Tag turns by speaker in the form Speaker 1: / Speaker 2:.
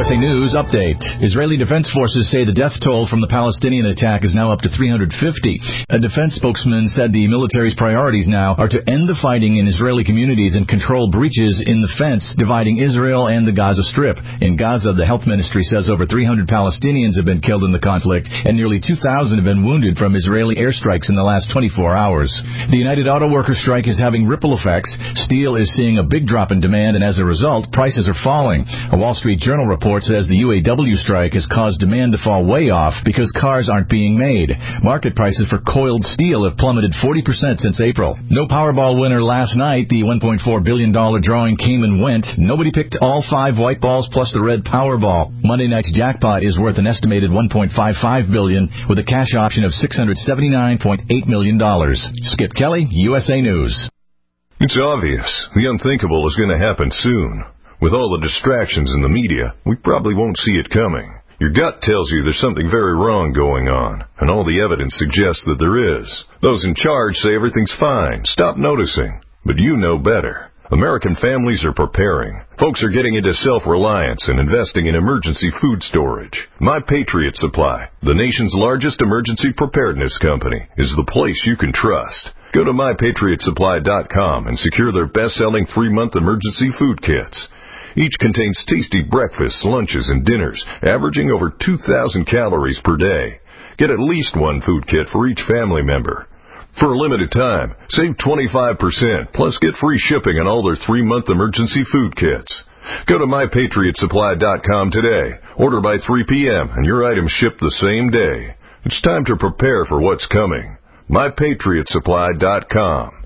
Speaker 1: USA News Update. Israeli Defense Forces say the death toll from the Palestinian attack is now up to 350. A defense spokesman said the military's priorities now are to end the fighting in Israeli communities and control breaches in the fence dividing Israel and the Gaza Strip. In Gaza, the health ministry says over 300 Palestinians have been killed in the conflict and nearly 2,000 have been wounded from Israeli airstrikes in the last 24 hours. The United Auto Workers strike is having ripple effects. Steel is seeing a big drop in demand, and as a result, prices are falling. A Wall Street Journal report says the UAW strike has caused demand to fall way off because cars aren't being made. Market prices for coiled steel have plummeted 40% since April. No Powerball winner last night. The $1.4 billion drawing came and went. Nobody picked all 5 white balls plus the red Powerball. Monday night's jackpot is worth an estimated $1.55 billion with a cash option of $679.8 million. Skip Kelly, USA News.
Speaker 2: It's obvious. The unthinkable is going to happen soon. With all the distractions in the media, we probably won't see it coming. Your gut tells you there's something very wrong going on, and all the evidence suggests that there is. Those in charge say everything's fine. Stop noticing. But you know better. American families are preparing. Folks are getting into self-reliance and investing in emergency food storage. My Patriot Supply, the nation's largest emergency preparedness company, is the place you can trust. Go to MyPatriotSupply.com and secure their best-selling 3-month emergency food kits. Each contains tasty breakfasts, lunches, and dinners, averaging over 2,000 calories per day. Get at least one food kit for each family member. For a limited time, save 25%, plus get free shipping on all their 3-month emergency food kits. Go to MyPatriotSupply.com today. Order by 3 p.m. and your items ship the same day. It's time to prepare for what's coming. MyPatriotSupply.com.